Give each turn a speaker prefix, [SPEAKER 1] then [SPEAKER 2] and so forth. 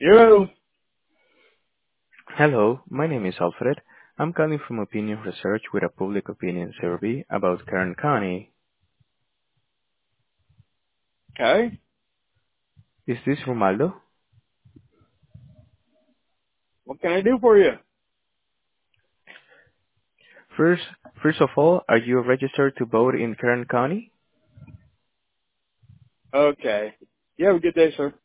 [SPEAKER 1] You.
[SPEAKER 2] Hello, my name is Alfred. I'm calling from Opinion Research with a public opinion survey about Kern County.
[SPEAKER 1] Okay.
[SPEAKER 2] Is this Romaldo?
[SPEAKER 1] What can I do for you?
[SPEAKER 2] First, first of all, are you registered to vote in Kern County?
[SPEAKER 1] Okay. You have a good day, sir.